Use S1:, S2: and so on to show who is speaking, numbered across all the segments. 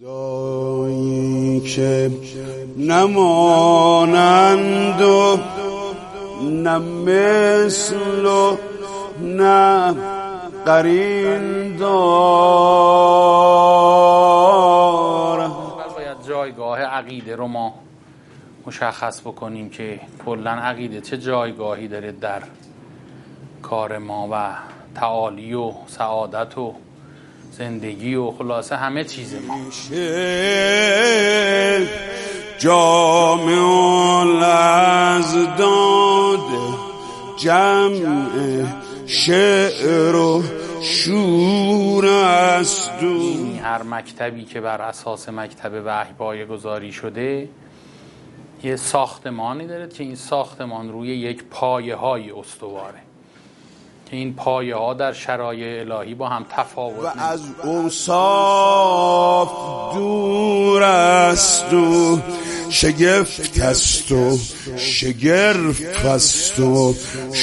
S1: خدایی که نمانند و نه مثل و نه قرین دار.
S2: باید جایگاه عقیده رو ما مشخص بکنیم که کلا عقیده چه جایگاهی داره در کار ما و تعالی و سعادت و زندگی و خلاصه همه چیز ما.
S1: جامع از داد جمع شعر و شور است.
S2: هر مکتبی که بر اساس مکتب وحی پایه‌گذاری شده یه ساختمانی داره که این ساختمان روی یک پایه‌های استواره که این پایه ها در شرایع الهی با هم تفاوت
S1: و از اوصاف دور است و شگفت است و شگرف است و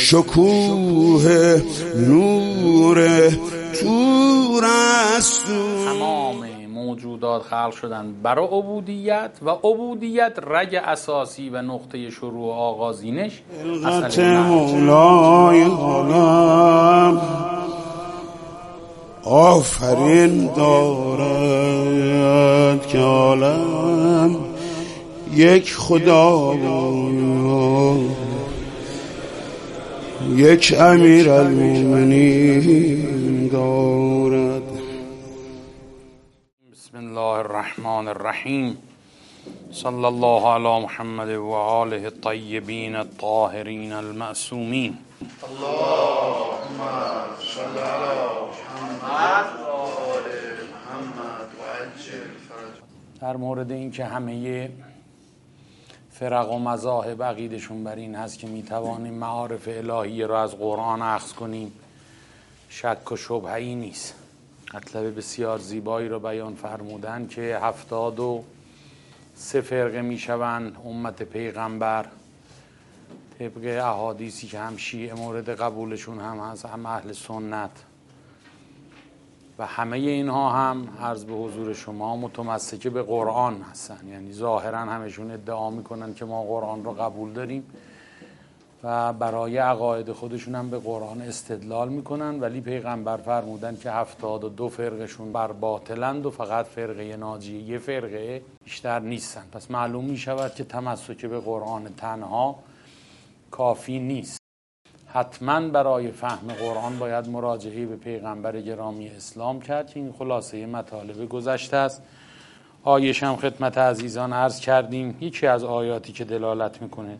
S1: شکوه نور تور است.
S2: تمام موجودات خلق شدن برای عبودیت و عبودیت رگ اساسی و نقطه شروع و آغازینش
S1: خلقت مولای عالم آفرین دارد که عالم یک خدا یک امیر المؤمنین دارد.
S2: بسم الله الرحمن الرحیم. صلی الله علی محمد و آله الطیبین الطاهرین المعصومین.
S3: اللهم صل علی محمد و آل محمد و عجل فرج.
S2: در مورد این که همه فرق و مذاهب عقیدشون بر این هست که میتوانیم معارف الهی رو از قرآن اخذ کنیم شک و شبهه‌ای نیست. مطلب بسیار زیبایی رو بیان فرمودن که 73 فرقه میشوند امت پیغمبر طبق احادیثی که هم شیعه مورد قبولشون هم هست هم اهل سنت و همه اینها هم عرض به حضور شما متمسک به قرآن هستن. یعنی ظاهرا همشون ادعا میکنن که ما قرآن رو قبول داریم و برای عقاید خودشون هم به قرآن استدلال میکنن، ولی پیغمبر فرمودن که 72 فرقشون بر باطلند و فقط فرقه ناجیه یه فرقه بیشتر نیستن. پس معلوم میشود که تمسک به قرآن تنها کافی نیست. حتما برای فهم قرآن باید مراجعه به پیغمبر گرامی اسلام کرد که این خلاصه مطالب گذشته است. آیش هم خدمت عزیزان عرض کردیم. یکی از آیاتی که دلالت میکنه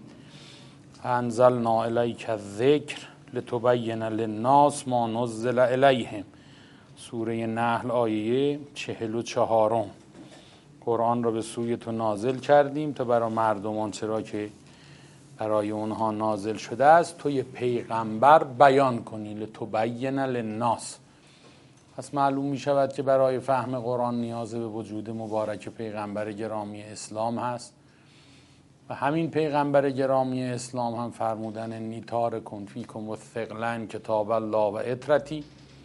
S2: انزلنا الیک الذکر لتبین للناس ما نزل الیهم، سوره نحل آیه 44. قرآن را به سوی تو نازل کردیم تا برای مردمان چرا که برای اونها نازل شده است توی پیغمبر بیان کنی. لتبین للناس. پس معلوم می شود که برای فهم قرآن نیاز به وجود مبارک پیغمبر گرامی اسلام هست و همین پیغمبر گرامی اسلام هم فرمودن انی تارکم فیکم الثقلین کتاب الله و اطرتی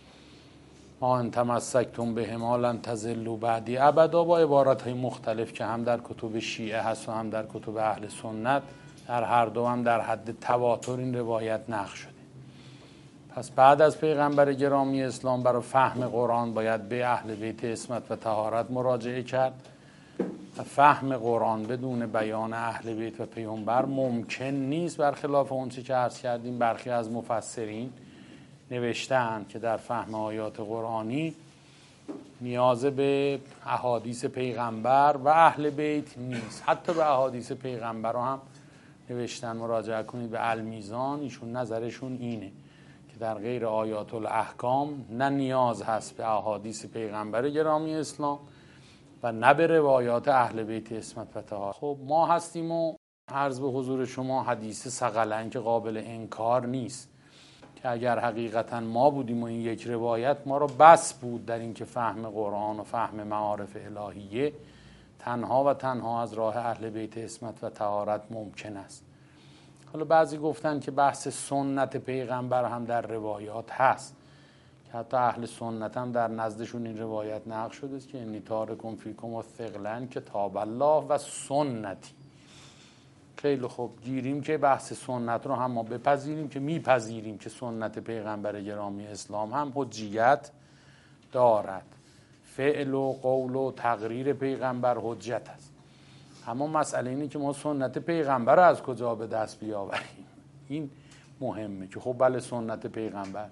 S2: ما ان تمسکتم بهما لن تضلوا بعدی ابدا، با عبارت‌های مختلف که هم در کتب شیعه هست و هم در کتب اهل سنت. در هر دو هم در حد تواتر این روایت نقل شده. پس بعد از پیغمبر گرامی اسلام برای فهم قرآن باید به اهل بیت عصمت و طهارت مراجعه کرد و فهم قرآن بدون بیان اهل بیت و پیغمبر ممکن نیست. برخلاف اون چی که عرض کردیم برخی از مفسرین نوشتن که در فهم آیات قرآنی نیاز به احادیث پیغمبر و اهل بیت نیست. حتی به احادیث پیغمبر هم نوشتن مراجعه کنید به المیزان. ایشون نظرشون اینه که در غیر آیات الاحکام نه نیاز هست به احادیث پیغمبر گرامی اسلام و نه به روایات اهل بیت عصمت و طهارت. خب ما هستیم و عرض به حضور شما حدیث ثقلین که قابل انکار نیست که اگر حقیقتا ما بودیم و این یک روایت ما رو بس بود در این که فهم قرآن و فهم معارف الهیه تنها و تنها از راه اهل بیت عصمت و طهارت ممکن است. حالا بعضی گفتن که بحث سنت پیغمبر هم در روایات هست که حتی اهل سنت هم در نزدشون این روایت نقل شده است که انی تارکم فیکم و ثقلن کتاب الله و سنتی. خیلی خوب، گیریم که بحث سنت رو هم ما بپذیریم که میپذیریم که سنت پیغمبر گرامی اسلام هم حجیت دارد. فعل و قول و تقریر پیغمبر حجت است. اما مسئله اینه که ما سنت پیغمبر رو از کجا به دست بیاوریم. این مهمه که خب بله سنت پیغمبر.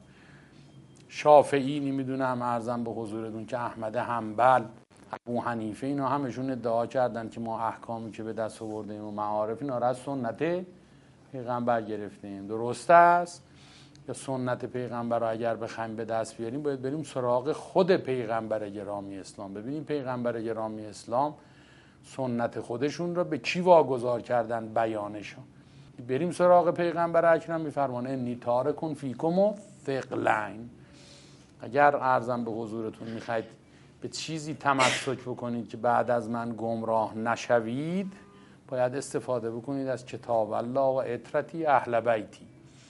S2: شافعی نمیدونم، عرضم به حضورتون که احمد حنبل، ابو حنیفه، اینا همشون ادعا کردن که ما احکامی که به دست آوردیم و معارف اینا را از سنت پیغمبر گرفتیم. درست است؟ یا سنت پیغمبر رو اگر بخوایم به دست بیاریم باید بریم سراغ خود پیغمبر گرامی اسلام، ببینیم پیغمبر گرامی اسلام سنت خودشون رو به کی واگذار کردن، بیانشون. بریم سراغ پیغمبر اکرم، میفرمانه انی تارکم فیکم و ثقلین. اگر عرضم به حضورتون میخواید به چیزی تمسک بکنید که بعد از من گمراه نشوید، باید استفاده بکنید از کتاب الله و عترتی اهل بیتی.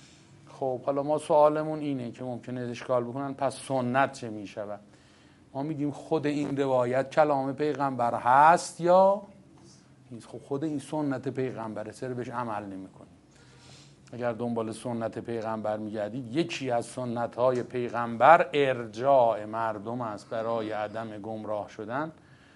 S2: خب حالا ما سوالمون اینه که ممکنه اشکال بکنن پس سنت چه میشود؟ ما میگیم خود این روایت کلام پیغمبر هست یا نیست. خب خود این سنت پیغمبره، چرا بهش عمل نمی‌کنیم؟ اگر دنبال سنت پیغمبر میگردید، یکی از سنت های پیغمبر ارجاع مردم است برای عدم گمراه شدن،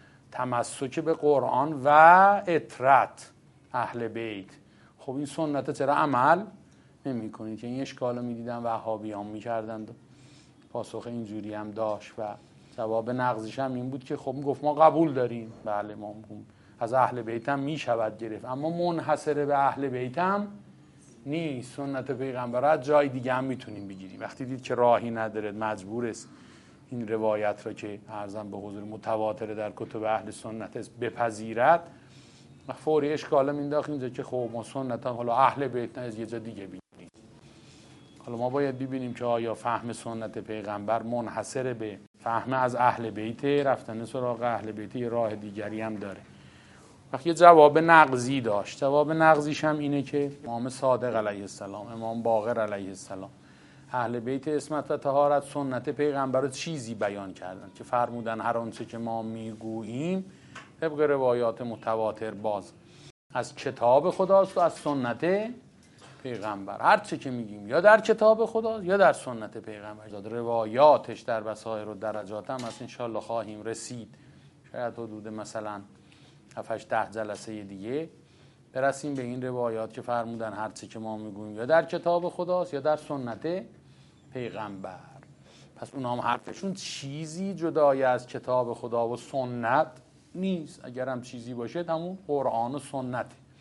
S2: تمسک به قرآن و عترت اهل بیت. خب این سنت چرا عمل نمی کنید؟ که این اشکال رو میدیدن وهابیان میکردند. پاسخ اینجوری هم داشت و جواب نقضیش هم این بود که خب گفت ما قبول داریم، بله ما از اهل بیت هم میشود گرفت، اما منحصر به اهل بیت هم نیست. سنت پیغمبر از جای دیگه هم میتونیم بگیریم. وقتی دید که راهی نداره، مجبور است این روایت را که عرضم به حضور متواتر در کتب اهل سنت است بپذیرد، فوری اشکال مینداخت اینجا که خب ما سنت هم حالا اهل بیت نه، از یه جا دیگه بگیریم. حالا ما باید ببینیم که آیا فهم سنت پیغمبر منحصر به فهم از اهل بیت، رفتن سراغ اهل بیت یه راه دیگری هم داره. وقتی جواب نقضی داشت، جواب نقضیش هم اینه که امام صادق علیه السلام، امام باقر علیه السلام، اهل بیت عصمت و طهارت سنت پیغمبر رو چیزی بیان کردن که فرمودن هر آنچه که ما میگوییم طبق روایات متواتر باز از کتاب خداست و از سنت پیغمبر. هر چه که میگیم یا در کتاب خدا یا در سنت پیغمبر. روایاتش در بصائر و درجات هم از انشالله خواهیم رسید. شاید حدود مثلا 7-10 جلسه دیگه برسیم به این روایات که فرمودن هر چه که ما میگوییم یا در کتاب خداست یا در سنت پیغمبر. پس اونا هم حرفشون چیزی جدای از کتاب خدا و سنت نیست. اگر هم چیزی باشه همون قرآن و سنت.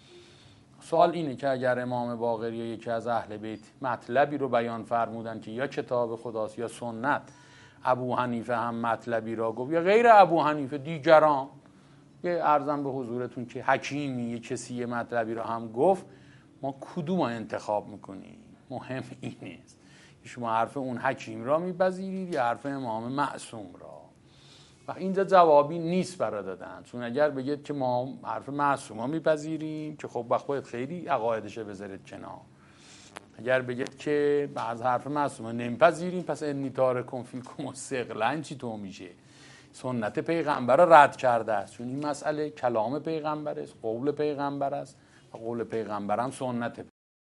S2: سوال اینه که اگر امام باقری یا یکی از اهل بیت مطلبی رو بیان فرمودن که یا کتاب خداست یا سنت، ابو حنیفه هم مطلبی را گفت یا غیر ابو حنیفه دیگران، یه عرضم به حضورتون که حکیمی یه کسی یه مطلبی رو هم گفت، ما کدوم انتخاب میکنیم؟ مهم این است شما حرف اون حکیم را میپذیرید یا حرف امام معصوم را. و اینجا جوابی نیست برای دادن، چون اگر بگید که ما حرف معصوم ها میپذیریم که خب وقت باید خیلی عقایدش بذارید کنار. اگر بگید که بعض حرف معصوم ها نمیپذیریم، پس انی تارکم فیکم ثقلین چی تو میشه؟ سنت پیغمبر را رد کرده است، چون این مسئله کلام پیغمبر است، قول پیغمبر است و قول پیغمبر هم سنت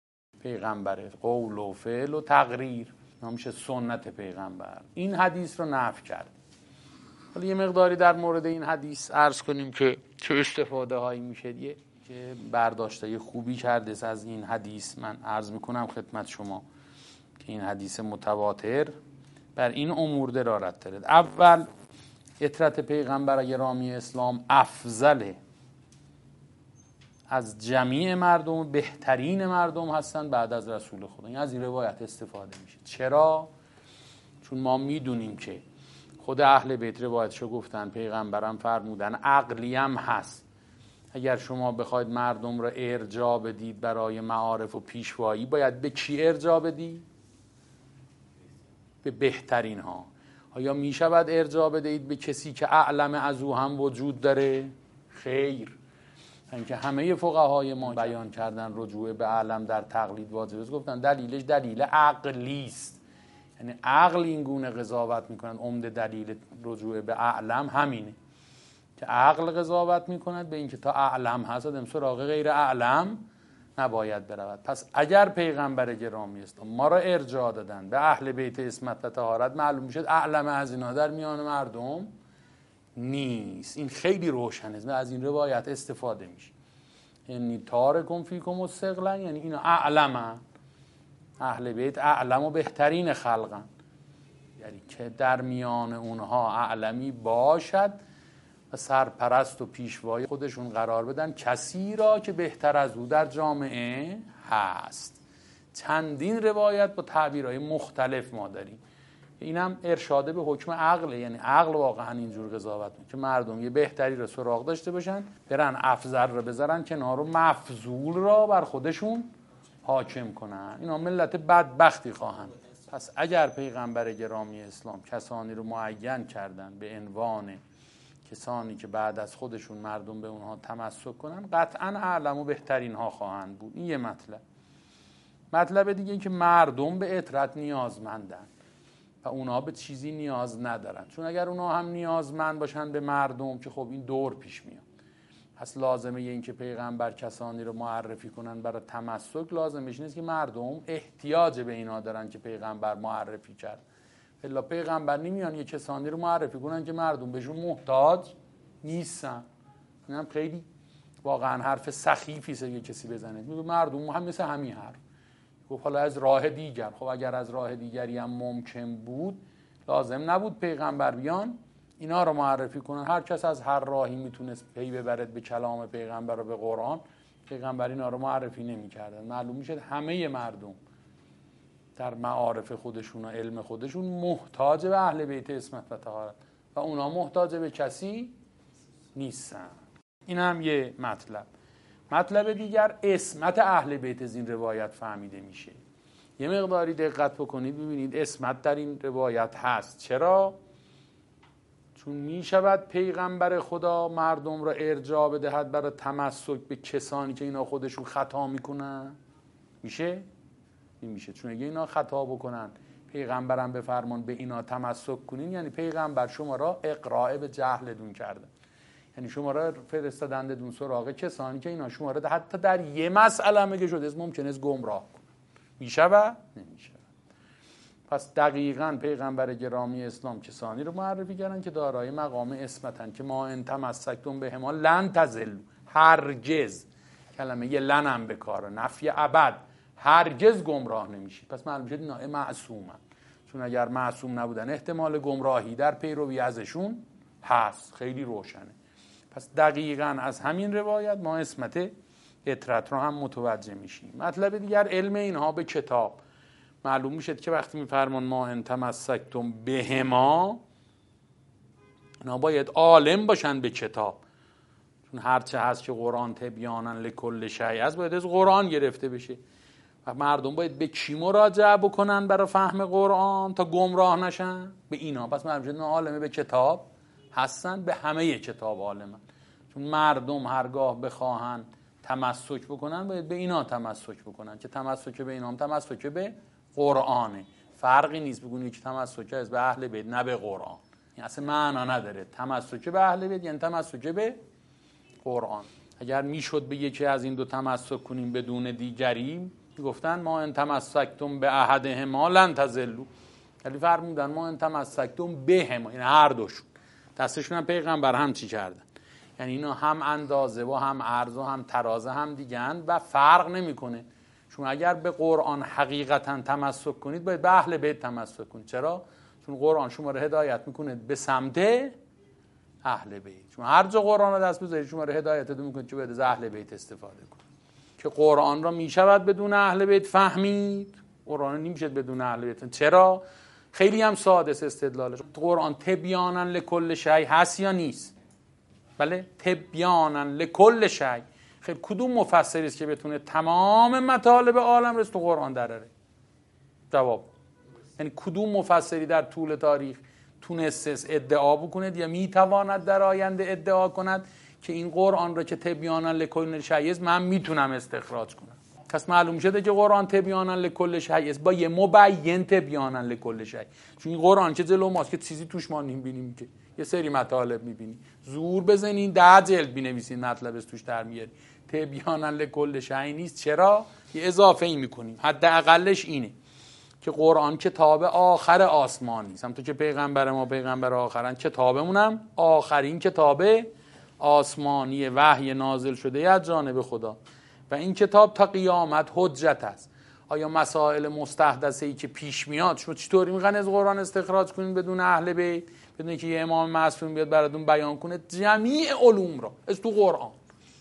S2: پیغمبر است. قول و فعل و تقریر نمیشه سنت پیغمبر. این حدیث رو نفی کرد. حالا یه مقداری در مورد این حدیث عرض کنیم که چه استفاده هایی میشه. که برداشته خوبی کرده از این حدیث من عرض میکنم خدمت شما که این حدیث متواتر بر این امور دلالت دارد. اول، عترت پیغمبر گرامی اسلام افضله، از جمیع مردم بهترین مردم هستن بعد از رسول خدا. این از این روایت استفاده میشه. چرا؟ چون ما میدونیم که خود اهل بیت روایتشو گفتن، پیغمبرم فرمودن عقلی هم هست. اگر شما بخواید مردم را ارجاع بدید برای معارف و پیشوایی، باید به کی ارجاع بدید؟ به بهترین ها. آیا می شود ارجاع بدهید به کسی که اعلم از او هم وجود داره؟ خیر. اینکه همه فقهای ما بیان کردن رجوع به اعلم در تقلید واجب است، گفتن دلیلش دلیل عقلی است. یعنی عقل این گونه قضاوت میکنند. عمده دلیل رجوع به اعلم همینه که عقل قضاوت میکند به اینکه تا اعلم هست آدم سراغ غیر اعلم نباید برود. پس اگر پیغمبر گرامی اسلام ما را ارجاع دادن به اهل بیت عصمت و طهارت، معلوم میشد اعلم از اینا در میان مردم نیست. این خیلی روشنه و از این روایت استفاده میشه. یعنی تارکم فیکم الثقلین، یعنی اینا اعلمن، اهل بیت اعلم و بهترین خلقن، یعنی که در میان اونها اعلمی باشد و سرپرست و پیشوای خودشون قرار بدن کسی را که بهتر از او در جامعه هست. چندین روایت با تعبیرهای مختلف ما داریم. اینم ارشاده به حکم عقله، یعنی عقل واقعا اینجور قضاوت میکنه که مردم یه بهتری را سراغ داشته باشن، برن افضل را بذارن کنار و مفضول را بر خودشون حاکم کنن. اینا ملت بدبختی خواهند. پس اگر پیغمبر گرامی اسلام کسانی رو معین کردن به عنوان کسانی که بعد از خودشون مردم به اونها تمسک کنن، قطعا اعلم و بهترین ها خواهند بود. این یه مطلب. مطلب دیگه این که مردم به عطرت نیازمندن و اونا به چیزی نیاز ندارن، چون اگر اونا هم نیازمند باشن به مردم که خب این دور پیش میاد. پس لازمه این که پیغمبر کسانی رو معرفی کنن برای تمسک، لازمش نیست که مردم احتیاج به اینا دارن که پیغمبر معرفی کرد. الا پیغمبر نمیان یه کسانی رو معرفی کنن که مردم بهشون محتاج نیستن. این هم خیلی واقعا حرف سخیفی است یه کسی بزنه. میگه مردم هم مثل همین حرف. گفت حالا از راه دیگر. خب اگر از راه دیگری هم ممکن بود، لازم نبود پیغمبر بیان اینا رو معرفی کنن. هر کس از هر راهی میتونست پی ببرد به کلام پیغمبر و به قرآن. پیغمبر اینا رو معرفی نمی‌کردن. معلوم میشه همه مردم در معارف خودشون و علم خودشون محتاج به اهل بیت عصمت و طهارت و اونا محتاج به کسی نیستن. این هم یه مطلب. مطلب دیگر، عصمت اهل بیت از این روایت فهمیده میشه. یه مقداری دقت بکنید ببینید عصمت در این روایت هست. چرا؟ چون میشود پیغمبر خدا مردم را ارجاع بدهد برای تمسک به کسانی که اینا خودشون خطا میکنن. میشه؟ نمیشه. چون اگه اینا خطا بکنن پیغمبرم بفرمان به اینا تمسک کنین، یعنی پیغمبر شما را اقراء به جهلتون کرده، یعنی شما را فرستادند دون سراغ کسانی که اینا شما را حتی در یه مسئله هم اگه شده ممکنه است گمراه کنن. میشه و نمیشه. پس دقیقاً پیغمبر گرامی اسلام کسانی رو معرفی کردن که دارای مقام عصمتن که ما ان تمسکتم بهما لن تضلوا، هرگز، کلمه یه لن هم به کاره، نفی ابد، هرگز گمراه نمیشید. پس معلوم شد اینا معصومن، چون اگر معصوم نبودن احتمال گمراهی در پیروی ازشون هست. خیلی روشنه. پس دقیقاً از همین روایت ما عصمت عطرت رو هم متوجه میشیم. مطلب دیگر، علم اینها به کتاب. معلوم میشد که وقتی میفرمان ما ان تمسکتم بهما، اینا باید عالم باشن به کتاب، چون هرچه هست که قرآن تبیانا لکل شیء است باید از قرآن گرفته بشه و مردم باید به کی مراجعه بکنن برای فهم قرآن تا گمراه نشن؟ به اینا. پس معلوم شد اینا عالم به کتاب هستن، به همه کتاب عالمن، چون مردم هرگاه بخواهن تمسک بکنن باید به اینا تمسک بکنن که تمسک به اینا هم تمسک به قرآنه. فرقی نیست بگونی که تمسک از به اهل بیت نه به قرآن، این اصلا معنا نداره. تمسک به اهل بیت یعنی تمسک به قرآن. اگر میشد به یکی از این دو تمسک کنیم بدون دیگری، گفتن ما ان تمسکتم به احدهما لن تضلوا، ولی فرمودن ما ان تمسکتم بهما، این هر دوشون دستشون هم پیغمبر هم چی کردن، یعنی اینا هم اندازه و هم عرض و هم ترازه هم دیگن و فرق نمیکنه. چون اگر به قرآن حقیقتا تمسک کنید باید به اهل بیت تمسک کنید. چرا؟ چون قرآن شما رو هدایت میکنه به سمت اهل بیت. چون هر جا قرآن رو دست بذارید شما رو هدایت میکنه که باید از اهل بیت استفاده کنید. که قرآن را میشود بدون اهل بیت فهمید؟ قرآن نمیشه بدون اهل بیت. چرا؟ خیلی هم ساده است استدلالش. قرآن تبیانا لکل شیء هست یا نیست؟ بله، تبیانا لکل شیء. خیلی کدوم مفسری است که بتونه تمام مطالب عالم رو تو قرآن دراره؟ جواب. یعنی کدوم مفسری در طول تاریخ تونست ادعا بکند یا میتواند در آینده ادعا کند که این قرآن را که تبیانا لکل شیء من میتونم استخراج کنم؟ پس معلوم شده که قرآن تبیانا لکل شیء است، با یه مبین تبیانا لکل شیء. چون این قرآن که جلو ماست که چیزی توش ما نمی‌بینیم، که یه سری مطالب می‌بینی، زور بزنین 10 جلد بنویسین مطلب از توش در میاری. تبیانا لکل شیء نیست. چرا؟ یه اضافه ای می‌کنیم. حداقلش اینه که قرآن کتاب آخر آسمانی است. همونطور که پیغمبر ما پیغمبر آخرن، کتابمون هم آخرین کتاب آسمانی وحی نازل شده از جانب خدا و این کتاب تا قیامت حجت است. آیا مسائل مستحدثه‌ای که پیش میاد شما چطوری میخواین از قرآن استخراج کنین بدون اهل بیت، بدون که یه امام معصوم بیاد براتون بیان کنه جمیع علوم را از تو قرآن؟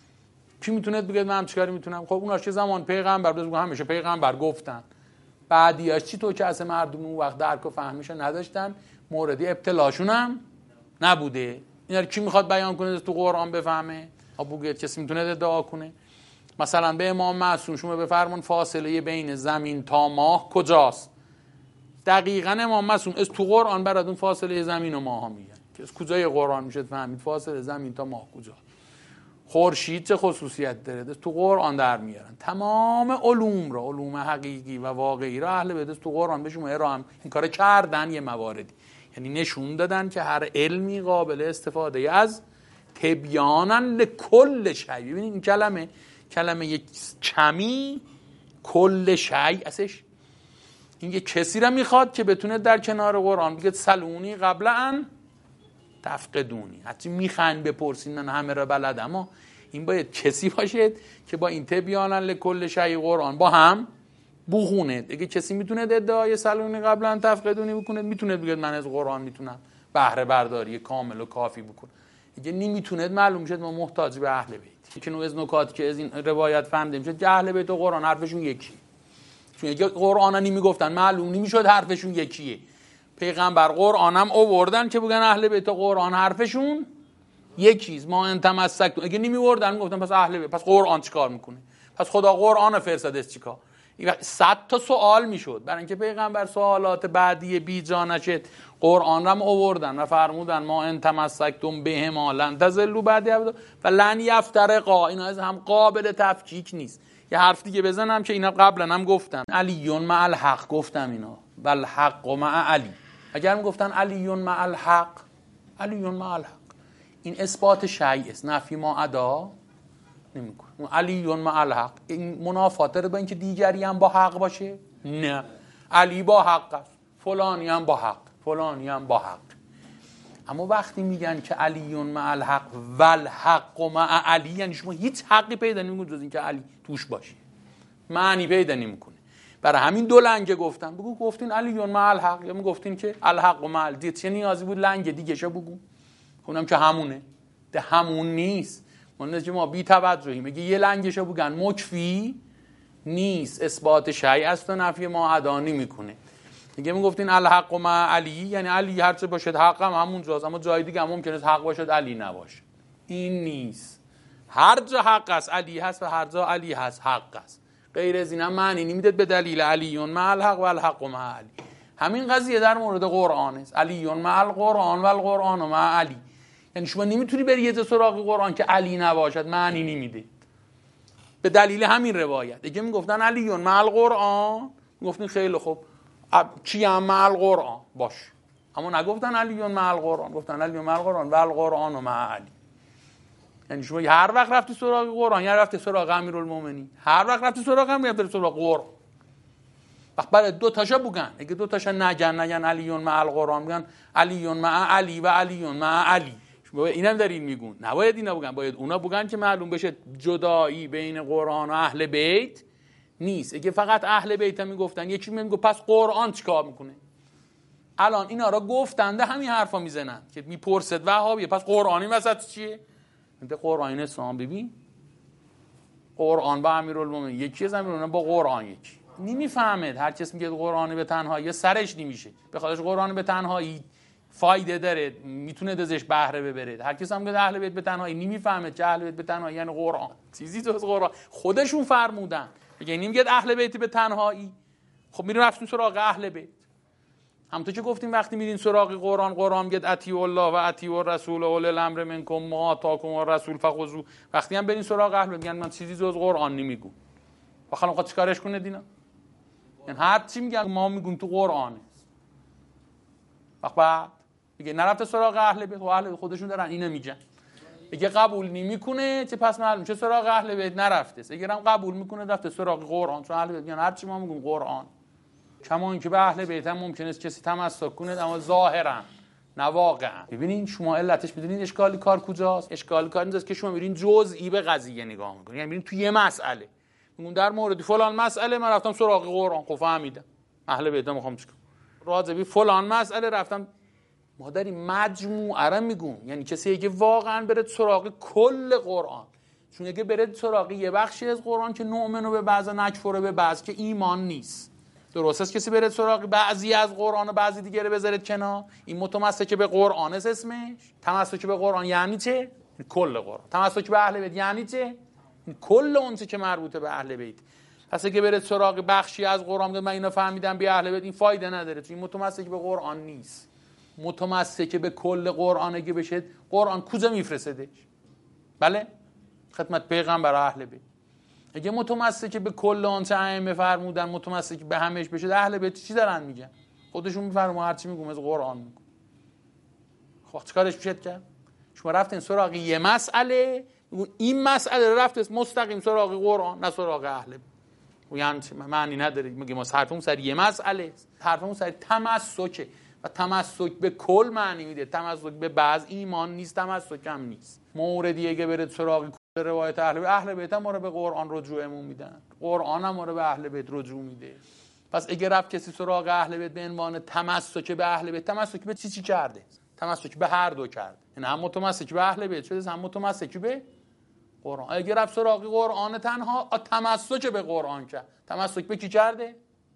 S2: کی میتونه بگه من چیکار میتونم؟ خب اوناش که زمان پیغمبر بزرگ همیشه پیغمبر گفتن، بعدیاش چی تو که اصلا مردم اون وقت درک و فهمیشو نداشتن، موردی ابتلاشون هم نبوده. اینا کی میخواد بیان کنه تو قرآن بفهمه؟ بگه کسی میتونه ادعا کنه؟ مثلا به امام معصوم شما بفرمون فاصله بین زمین تا ماه کجاست؟ دقیقاً امام معصوم از تو قرآن براتون فاصله زمین و ماه ها میگن که از کجای قرآن میشه فهمید فاصله زمین تا ماه کجاست. خورشید چه خصوصیت داره؟ تو قرآن در میارن. تمام علوم را، علوم حقیقی و واقعی را اهل بیت تو قرآن به شما ارائه این کار کردن. یه مواردی یعنی نشون دادن که هر علمی قابل استفاده از تبیانا لکل شیء. ببینید این کلمه یک کمی کل شیء اسش این یه کسی را میخواد که بتونه در کنار قرآن بگه سلونی قبل ان تفقدونی. حتی میخواین بپرسین من همه را بلد، اما این باید کسی باشه که با این تبیانا لکل شیء قرآن با هم بخونه. دیگه کسی میتونه ادعای سلونی قبل ان تفقدونی بکنه؟ میتونه بگه من از قرآن میتونم بهره برداری کامل و کافی بکنم. دیگه نمیتونه. معلوم شد ما محتاج به اهل بیت. که از نکات که از این روایت فهمیده میشه که اهل بیت و قرآن حرفشون یکی. چون اگه قرآن نمیگفتن معلوم نمیشد حرفشون یکیه. پیغمبر قرآن هم آوردن که بگن اهل بیت و قرآن حرفشون یکیست. ما انتمسکتون اگه نمیوردن میگفتن پس اهل بیت، پس قرآن چیکار میکنه؟ پس خدا قرآن فرستاده است چیکار؟ 100 تا سوال میشد. برای اینکه پیغمبر سوالات بعدی بی جا نشد قرآن را آوردن و فرمودن ما انتمسکتم بهما لن تضلوا بعد و لن یفترقا. اینا از هم قابل تفکیک نیست. یه حرف دیگه بزنم که اینا قبلا هم گفتم، علیون مع الحق گفتم اینا و الحق مع علی. اگر میگفتن علیون مع الحق، علیون مع الحق، این اثبات شیء است، نفی ما ادا نمیکنه. علیون مع الحق این منافات داره با اینکه دیگری هم با حق باشه؟ نه، علی با حق است، فلانی هم با حق، فلانی هم با حق. اما وقتی میگن که علیون مع الحق و الحق مع علی، یعنی شما هیچ حقی پیدا نمیکنید جز اینکه علی توش باشه، معنی پیدا نمیکنه. برای همین دو لنگه گفتن. بگو گفتین علیون مع الحق یا میگفتین که الحق مع علی، چه نیازی بود لنگه دیگه شو بگو؟ اونم که همونه. ده همون نیست. ما بی توجهیم. میگه یه لنگشو بگن مکفی نیست، اثبات شیء است و نفی ما ادا نمیکنه. دیگه میگفتین الحق مع علی، یعنی علی هر چه باشد حق هم همونجاست، اما جای دیگه هم ممکنه حق باشد علی نباشه. این نیست. هر جا حق است علی هست و هر جا علی هست حق است. غیر از اینا معنی نمیده به دلیل علیون مع الحق و الحق مع علی. همین قضیه در مورد قرآن است. علیون مع القرآن و القرآن مع علی. یعنی شما نمیتونی بری یه سراغ قرآن که علی نباشد، معنی نمیده. به دلیل همین روایت دیگه میگفتن علیون مع القرآن، میگفتین خیلی خوب چی هم مع القرآن باش، اما نگفتن علیون مع القرآن، گفتن علیون مع القرآن و القرآن مع علی. یعنی شما هر وقت رفتی سراغ قرآن یا رفتی سراغ امیرالمومنین، هر وقت رفتی سراغ امیر رفتی سراغ قرآن. وقت برای دو تاشا بگن، اگه دو تاشا نگن علیون مع القرآن، بگن علیون مع علی و علیون مع علی. اینم دارین میگون نباید اینا بگن، باید اونا بگن که معلوم بشه جدایی بین قرآن و اهل بیت نیست. اگه فقط اهل بیت هم میگفتن یکی میگه پس قرآن چیکار میکنه؟ الان اینا را گفتنده همین حرفا میزنن که میپرسد وهابی پس قرآنی وسط چیه؟ انت قرآن اسلام ببین، قرآن با امیرالمومنین یکی از امیرالمومنین با قرآن یکی. نمیفهمد. هر کس میگه قرآن به تنهایی سرش نمیشه، به خاطرش قرآن به تنهایی فایده داره، میتونه ازش بهره ببره. هر کس هم میگه اهل بیت به تنهایی نمیفهمه که اهل بیت به تنهایی یعنی قرآن چیزی جز قرآن. خودشون فرمودن یعنی میگه اهل بیت به تنهایی. خب میرین رفتین سراغ اهل بیت. همونطور که گفتیم وقتی میرین سراغ قرآن، قرآن میگه اطیعوا الله و اطیعوا الرسول و اولی الامر منکم ما آتاکم الرسول فخذوه. وقتی هم برین سراغ اهل بیت میگن من چیزی جز قرآن نمیگم. بخوام خود چیکارش کنه دینا؟ یعنی هر چی میگن ما میگیم تو قرآنه. بعد میگه نرفته سراغ اهل بیت، و اهل بیت خودشون دارن اینو میگن. اگه قبول نمیکنه چه پس معلوم چه سراغ اهل بیت نرفته. اگه هم قبول میکنه رفته سراغ قرآن، چون اهل بیت میگن هر چی ما میگیم قرآن. کما اینکه به اهل بیت هم ممکنه کسی تمسک کنه اما ظاهرا نه واقعا. ببینین شما علتش میدونین اشکالی کار کجاست؟ اشکالی کار اینجاست که شما میرین جزئی به قضیه نگاه میکنین. یعنی میرین تو یه مسئله میگم در مورد فلان مسئله من رفتم سراغ قرآن، خب فهمیدم اهل بیت میخوام چیکار راضی فلان مسئله رفتم. ما داریم مجموعه را میگم، یعنی کسی که واقعا بره سراغ کل قرآن، چون اگه بره سراغ یه بخشی از قرآن که نؤمنو به بعض نکفره به بعض که ایمان نیست. درست است کسی بره سراغ بعضی از قرآن و بعضی دیگه رو بذارید کنار، این متمسک به قرآن است اسمش. تمسک به قرآن یعنی چه؟ کل قرآن. تمسک به اهل بیت یعنی چه؟ کل اون چه که مربوطه به اهل بیت. پس اگه بره سراغ بخشی از قرآن من اینو فهمیدم به اهل بیت، این فایده نداره، چون این متمسک به قرآن نیست. متمسک به کل قرآن اگه بشه، قرآن کجا میفرستدش؟ بله؟ خدمت پیغمبر اهل بیت. اگه متمسک به کل آنچه ائمه فرمودن متمسک به همش بشه، اهل بیت چی دارن میگن؟ خودشون میفرمون هر چی میگم از قرآن میگم. خب چیکارش میشه کرد؟ شما رفتین سراغ یه مسئله، این مسئله رفت مستقیم سراغ قرآن نه سراغ اهل بیت. یعنی معنی نداره. میگه ما حرفمون سر یه مسئله است، حرفمون سر تمسکه و تمسک به کل معنی میده. تمسک به بعض ایمان نیست، تمسک هم نیست. موردی اگه برید سراغ روایت اهل بیت هم ما رو به قرآن رجوعمون میدن، قرآن هم ما رو به اهل بیت رجوع میده. پس اگه رفت کسی سراغ اهل بیت به عنوان تمسک به اهل بیت، تمسک به چی کرده؟ تمسک به هر دو کرده. یعنی هم متمسک به اهل بیت شده، هم متمسک به قرآن. اگه رفت سراغ قرآن تنها، تمسک به قرآن کرد. تمسک به کی کرده؟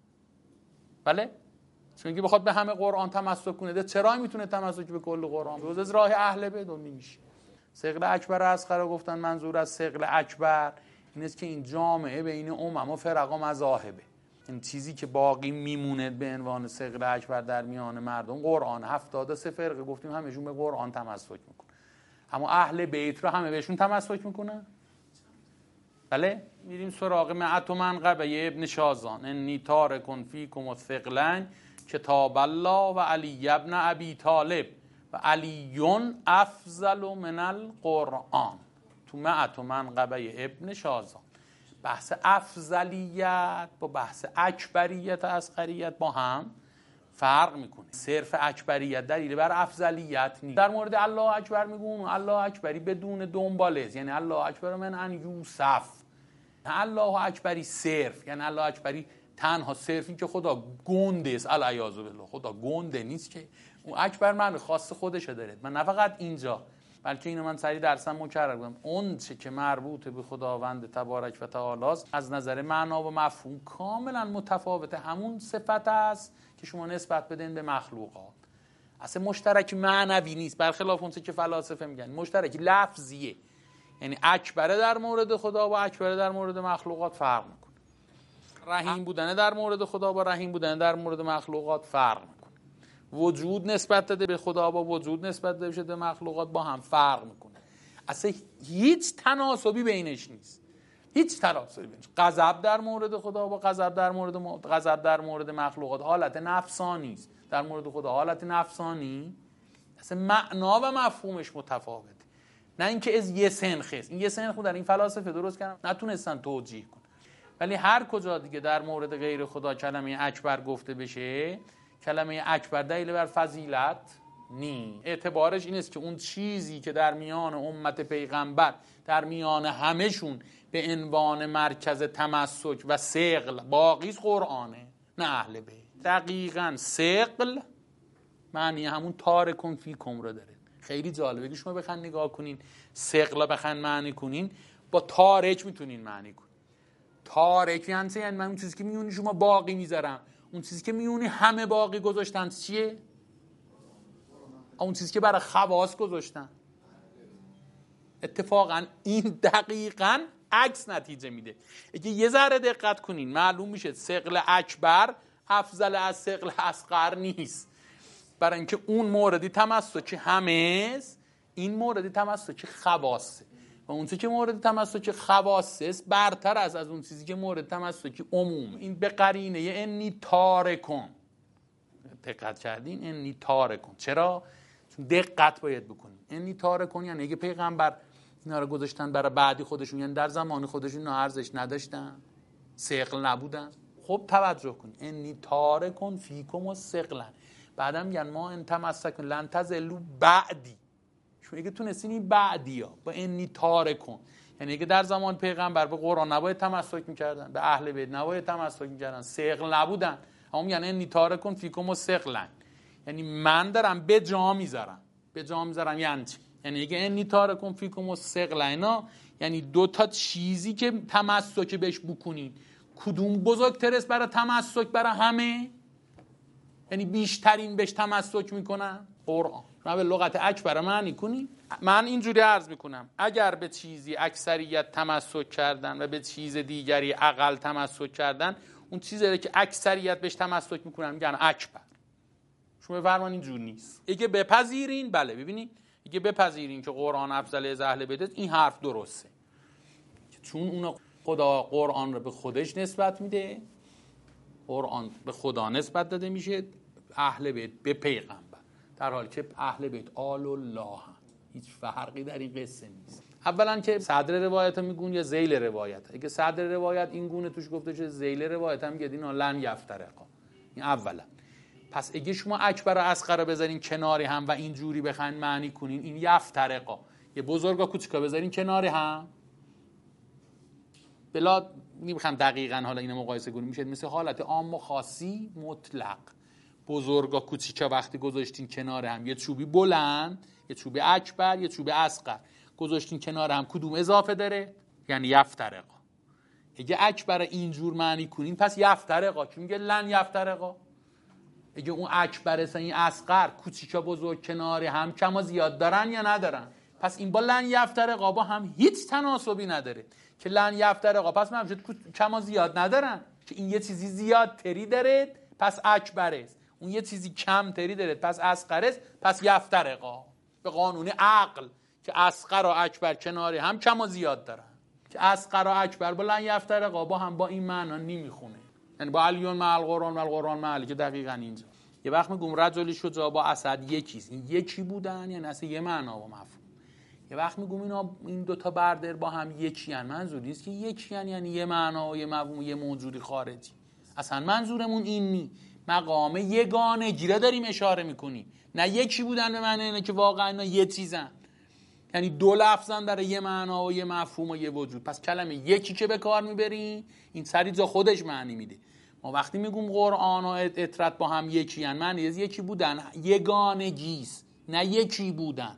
S2: بله؟ چون اگه بخواد به همه قرآن تمسک کنه، چرا میتونه تمسک به کل قرآن؟ روز از راه اهل بیت نمیشه. ثقل اکبر اصغر گفتن منظور از ثقل اکبر این است که این جامعه بین امم و فرق و مذاهبه. این چیزی که باقی میمونه به عنوان ثقل اکبر در میان مردم قرآن. 73 فرقه گفتیم همشون به قرآن تمسک میکنن. اما اهل بیت رو همه بهشون تمسک میکنن. بله؟ میریم سراغ معت و منقبه ابن شازان. انی تارکن فیکم الثقلین کتاب الله و علی ابن ابی طالب و علیون افضل من القرآن. تو معت و منقبه ابن شازان بحث افضلیت با بحث اکبریت و اصغریت با هم فرق میکنه. صرف اکبریت دلیل بر افضلیت نیست. در مورد الله اکبر میگون الله اکبری بدون دنباله، یعنی الله اکبر من ان یوسف. الله اکبری صرف یعنی الله اکبری تنها صرف این که خدا گنده است، العیاذ بالله. خدا گنده نیست که اون اکبر من خاص خودشه داره. من نه فقط اینجا بلکه اینو من سری درسم مکرر کنم، اون چه که مربوط به خداوند تبارک و تعالی است از نظر معنا و مفهوم کاملا متفاوته. همون صفت است که شما نسبت بدین به مخلوقات. اصلا مشترک معنوی نیست، برخلاف اون چه که فلاسفه میگن مشترک لفظیه. یعنی اکبر در مورد خدا و اکبر در مورد مخلوقات فرق میکنه. رحیم بودن در مورد خدا با رحیم بودن در مورد مخلوقات فرق میکنه. وجود نسبت داده به خدا با وجود نسبت داده شده به مخلوقات با هم فرق میکنه. اصلا هیچ تناسبی بینش نیست. هیچ تناسبی بینش. غضب در مورد خدا با غضب در مورد مخلوقات حالت نفسانی است. در مورد خدا حالت نفسانی، اصلا معنا و مفهومش متفاوته. نه اینکه از یه سنخ است. این یه سنخ در این فلاسفه درست کردن نتونستن توجیه کنن. ولی هر کجا دیگه در مورد غیر خدا کلمه اکبر گفته بشه، کلمه اکبر دلیل بر فضیلت نی. اعتبارش این است که اون چیزی که در میان امت پیغمبر در میان همشون به عنوان مرکز تمسک و ثقل باقی قرآنه نه اهل بیت. دقیقاً ثقل معنی همون تارکن فیکم رو داره. خیلی جالبه که شما بخواید نگاه کنین ثقل بخواید معنی کنین با تارک میتونین معنی کنین. تارک یعنی من اون چیزی که میونی شما باقی میذارم، اون چیزی که میونی همه باقی گذاشتن چیه؟ اون چیزی که برای خواص گذاشتن. اتفاقا این دقیقاً عکس نتیجه میده. اگه یه ذره دقت کنین معلوم میشه ثقل اکبر افضل از ثقل اصغر نیست. برای اینکه اون موردی تمسک همه است، این موردی تمسک خواصه. و اون چیزی که مورد تمسک خواص است برتر از اون چیزی که مورد تمسک عموم. این به قرینه انی تارکون. دقت کردین؟ انی تارکون. چرا؟ چون دقت باید بکنین. انی تارکون یعنی اگه پیغمبر اینا رو گذاشتن برای بعدی خودشون، یعنی در زمان خودشون اینا ارزش نداشتن، ثقل نبودن. خب توجه کن، انی تارکون فیکم و ثقلا. بعدم میگن ما ان تمسکون لن تزلوا بعدی. چون اگه تونستین این بعدیا با انی تارکون، یعنی اگه در زمان پیغمبر به قرآن نباید تمسک میکردن، به اهل بیت نباید تمسک میکردن، ثقل نبودن، اما میگن انی تارکون فیکم و ثقلا، یعنی من دارم به جا میذارم. به جا میذارم یعنی چی؟ یعنی اگه انی تارکون فیکم و ثقلا اینا یعنی دو تا چیزی که تمسک بهش بکنین، کدوم بزرگتر است برای تمسک برای همه؟ یعنی بیشترین بهش تمسک میکنن قرآن. من به لغت اکبر معنی کنی، من اینجوری عرض میکنم اگر به چیزی اکثریت تمسک کردن و به چیز دیگری اقل تمسک کردن، اون چیزی که اکثریت بهش تمسک میکنن میگن اکبر. شما بفرمایید اینجور نیست. اگه بپذیرین، بله ببینید، اگه بپذیرین که قرآن افضل از اهل بیت، این حرف درسته، چون اون خدا قرآن رو به خودش نسبت میده، قرآن به خدا نسبت داده میشه، اهل بیت به پیغمبر، در حالی که اهل بیت آل الله هم. هیچ فرقی در این قصه نیست. اولا که صدر روایت هم میگون یا ذیل روایت. اگه صدر روایت این گونه توش گفته شده، ذیل روایت هم میگه اینا لن یفترقا. این اولا. پس اگه شما اکبر و اصغر رو بذارین کناری هم و اینجوری بخواید معنی کنین، این یفترقا، یه بزرگا کوچیکا بذارین کناری هم، بلا نمیخوام دقیقاً حالا اینو مقایسه کنیم، میشه مثل حالت عام و خاصی مطلق. بزرگا کوچیکا وقتی گذاشتین کنار هم، یه چوبی بلند، یه چوبی اکبر، یه چوبی اصغر گذاشتین کنار هم، کدوم اضافه داره؟ یعنی یفترقا. اگه اکبر اینجور معنی کنین پس یفترقا، که میگه لن یفترقا. اگه اون اکبر این اصغر، کوچیکا بزرگ کنار هم کما زیاد دارن یا ندارن، پس این با لن یفترقا با هم هیچ تناسبی نداره. که لن یفترقا پس من کما زیاد ندارن، که این یه چیزی زیاد تری داره پس اکبر است، اون یه چیزی کم تری داره پس اصغر است، پس یفترقا. به قانون عقل که اصغر و اکبر کنار هم کما زیاد دارن، که اصغر و اکبر با لن یفترقا با هم با این معنا نمیخونه. یعنی با علیون مع القرآن و القرآن مع علی، که دقیقاً اینجا یه وقت میگم رجل شجاع با اسد یکیست، این یکی بودن یعنی اصلا یه معنا و مفهوم. یه وقت میگم اینا این دو تا بردر با هم یکی ان، منظور نیست که یکی ان یعنی یه معنا و یه مفهوم و یه موجودی خارجی. اصلا منظورمون این نی، مقام یگانگی را داریم اشاره میکنیم، نه یکی بودن به معنی اینه که واقعا اینا یه چیزن، یعنی دو لفظن در یه معنا و یه مفهوم و یه وجود. پس کلمه یکی که به کار میبری این سری جا خودش معنی میده. ما وقتی میگم قرآن و اطرت با هم یکی ان، معنی یکی بودن یگانگیست، نه یکی بودن.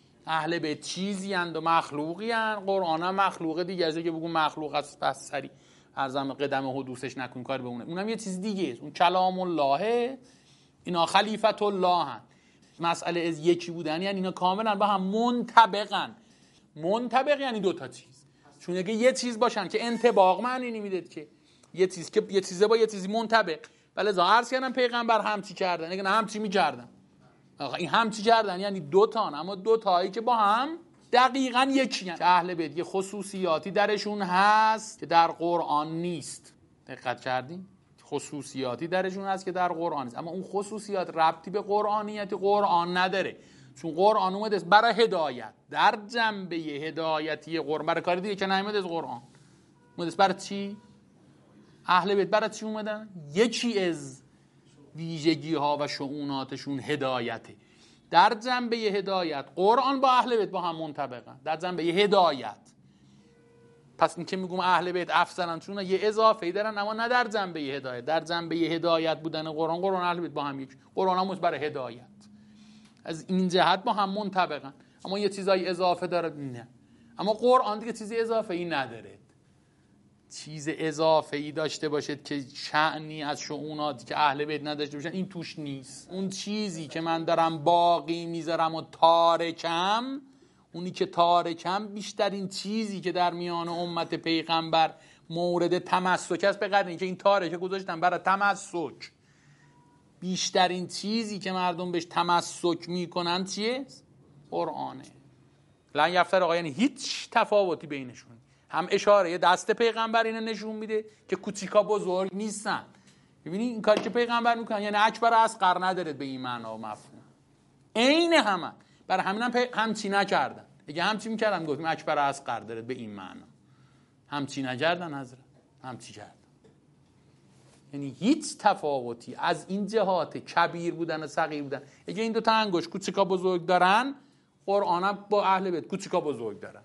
S2: اهل بیت چیزی اند و مخلوقی اند، قرآن هم مخلوقه دیگه. از که بگم مخلوق است پس سری ارزم قدم حدوثش نکن کار به اونم یه چیز دیگه است. اون کلام الله، اینا خلیفت الله هست. مسئله از یکی بودن یعنی اینا کاملا با هم منطبقن. منطبق یعنی دو تا چیز، چون اگه یه چیز باشن که انطباق معنی نمیده که یه چیز که یه چیزه با یه چیزی منطبق. بله عرض کردم پیغمبر همچی کردن، اگه نه همچی میکردن. این همچی کردن یعنی دو تان، اما دو تایی که با هم دقیقاً یکی هست. اهل بیت یه خصوصیاتی درشون هست که در قرآن نیست. دقت کردین؟ خصوصیاتی درشون هست که در قرآن نیست، اما اون خصوصیات ربطی به قرآنیت قرآن نداره، چون قرآن اومده برای هدایت. در جنبه هدایتی قرآن برای کاری دیگه که نیومده از قرآن، اومده برای چی؟ اهل بیت برای چی اومدن؟ یکی از ویژگی ها و شؤوناتشون هدایته. در جنبه هدایت قرآن با اهل بیت با هم منطبقن، در جنبه هدایت. پس این که میگم اهل بیت افضلن چون یه اضافه‌ای دارن، اما نه در جنبه هدایت. در جنبه هدایت بودن قرآن اهل بیت با هم یک، قرآن هم برای هدایت، از این جهت با هم منطبقن. اما یه چیزای اضافه داره نه، اما قرآن دیگه چیزی اضافه‌ای نداره. چیز اضافه‌ای داشته باشد که شأنی از شؤوناتی که اهل بیت نداشته باشن، این توش نیست. اون چیزی که من دارم باقی میذارم و تارکم، اونی که تارکم بیشترین چیزی که در میان امت پیغمبر مورد تمسک است، به قدر اینکه این تارکه گذاشتم برای تمسک، بیشترین چیزی که مردم بهش تمسک میکنن چیه؟ قرآنه. لن یفتر آقا یعنی هیچ تفاوتی بینشون. هم اشاره دست پیغمبر اینو نشون میده که کوچیکا بزرگ نیستن. ببینید این کاری که پیغمبر میکنن یعنی اکبر اصغر نداره به این معنا و مفهوم. عین همه. برای همینم همچی نکردن. اگه همچی میکردن گفتیم اکبر اصغر داره به این معنا. همچی نکردن حضرت. همچی کردن. یعنی هیچ تفاوتی از این جهات کبیر بودن و صغیر بودن. اگه این دو تا انگشت کوچیکا بزرگ دارن، قرآنم با اهل بیت کوچیکا بزرگ دارن.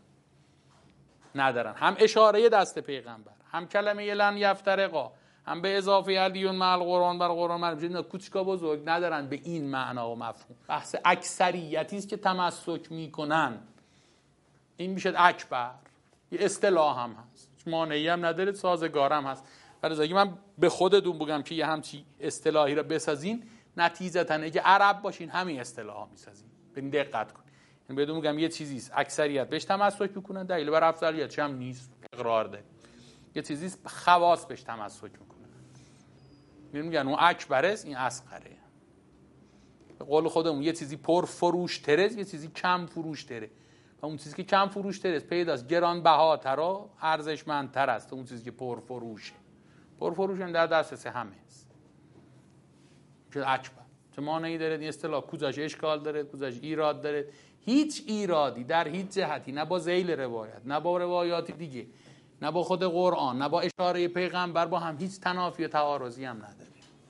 S2: ندارن. هم اشاره دست پیغمبر، هم کلمه لن یفترقا، هم به اضافه علیون مع القرآن بر قرآن مربوطه کوچیکا بزرگ ندارن به این معنا و مفهوم. بحث اکثریتی است که تمسک میکنن. این میشه اکبر. یه اصطلاح هم هست. مانعی هم نداره، سازگارم هست. برای اگه من به خودتون بگم که یه همچی اصطلاحی را بسازین، نتیجتاً اگه عرب باشین همین اصطلاحا میسازین. ببین دقت کن. یعنی بدون میگم یه چیزی است اکثریت بهش تمسک میکنن، دلیل بر افضلیت هم نیست، اقرار ده. یه چیزی است خواص بهش تمسک میکنن. میگن اون اکبر است، این اصغره. به قول خودمون یه چیزی پر فروش تره، یه چیزی کم فروش تره. و اون چیزی که کم فروش تره پیداست گران بهاتر و ارزشمندتر است اون چیزی که پر فروشه. پر فروش هم در دسترس همه است. که اکبر چه مانعی داره این اصطلاح؟ کوزش اشکال داره، کوزش ایراد داره. هیچ ایرادی در هیچ جهتی، نه با ذیل روایت، نه با روایات دیگه، نه با خود قرآن، نه با اشاره پیغمبر، با هم هیچ تنافی و تعارضی هم نداره.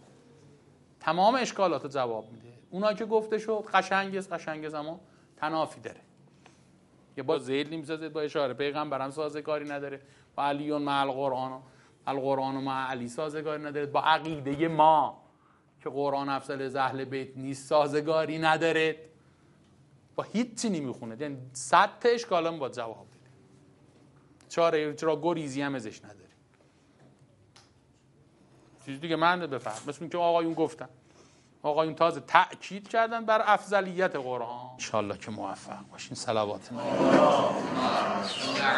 S2: تمام اشکالات رو جواب میده. اونا که گفته شد قشنگه اما تنافی داره. یه با ذیل نمیسازه، با اشاره پیغمبر هم سازگاری نداره، با علیون مع القرآن و مع علی سازگاری نداره، با عقیده ما که قرآن افضل از اهل بیت نیست سازگاری نداره، با هیچی نمیخونه. یعنی 100 تا اشکالم با جواب بده. چرا گریزی هم ازش نداری. چیز دیگه من بفهم. مثل که آقایون گفتن، آقایون تازه تأکید کردن بر افضلیت قرآن. انشالله که موفق باشین. صلوات